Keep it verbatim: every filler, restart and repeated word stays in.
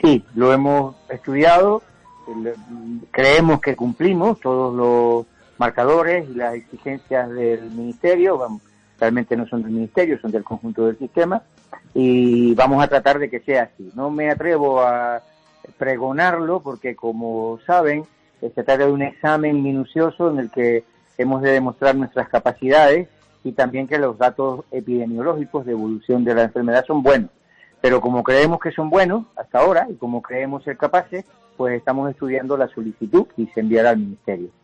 Sí, lo hemos estudiado, creemos que cumplimos todos los marcadores y las exigencias del Ministerio, vamos, realmente no son del Ministerio, son del conjunto del sistema, y vamos a tratar de que sea así. No me atrevo a pregonarlo porque, como saben, se trata de un examen minucioso en el que hemos de demostrar nuestras capacidades y también que los datos epidemiológicos de evolución de la enfermedad son buenos. Pero como creemos que son buenos hasta ahora y como creemos ser capaces, pues estamos estudiando la solicitud y se enviará al Ministerio.